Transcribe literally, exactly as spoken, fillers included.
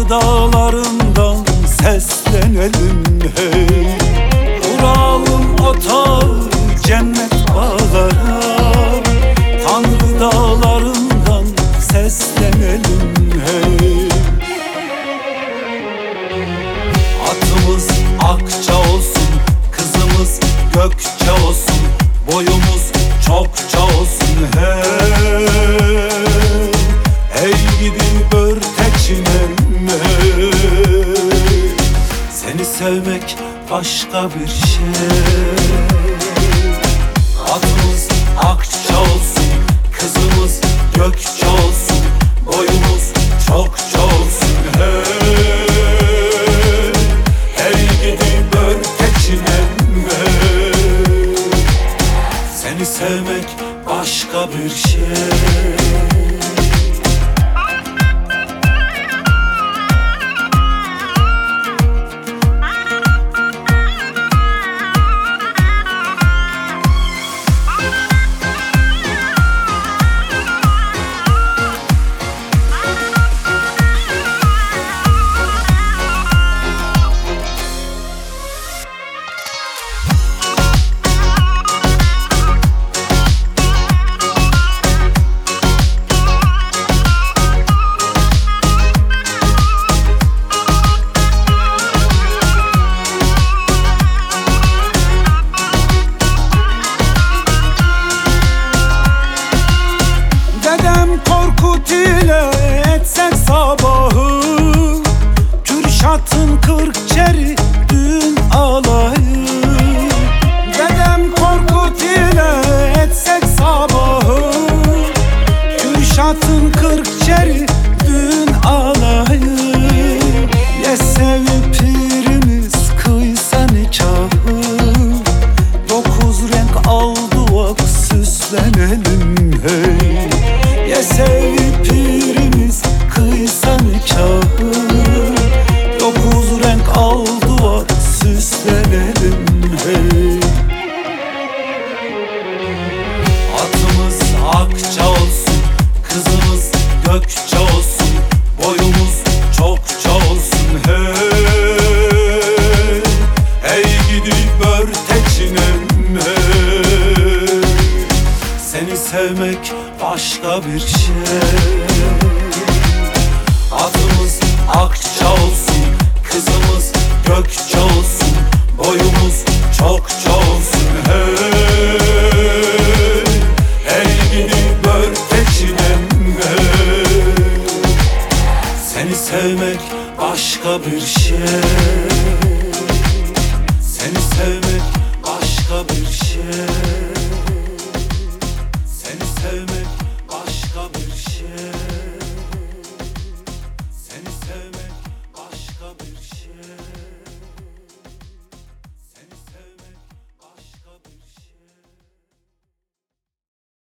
Tanrı dağlarından seslenelim hey. Vuralım otağı cennet bağlara, Tanrı dağlarından seslenelim hey. Atımız akça olsun, kızımız gökçe olsun, boyumuz çokça olsun hey. Hey gidi börteçinem hey. Seni sevmek başka bir şey. Atımız akça olsun, kızımız gökçe olsun, boyumuz çokça olsun hey. Hey gidi börteçinem hey. Seni sevmek başka bir şey. Korkut ile etsek sabahı, Kürşat'ın kırk çeri düğün alayı. Dedem Korkut ile etsek sabahı, Kürşat'ın kırk çeri düğün alayı. Ye sevip pirimiz kıysa nikahı, dokuz renk aldı vak süslenelim hey. Ye sevip pirimiz kıysa nikahı, dokuz renk aldı var süslenelim hey. Atımız akça olsun, kızımız gökçe olsun, boyumuz çokça olsun hey. Hey gidi börteçinem hey. Seni sevmek başka bir şey. Atımız akça olsun, kızımız gökçe olsun, boyumuz çokça olsun hey. Hey gidi börteçinem hey. Seni sevmek başka bir şey. Seni sevmek başka bir şey.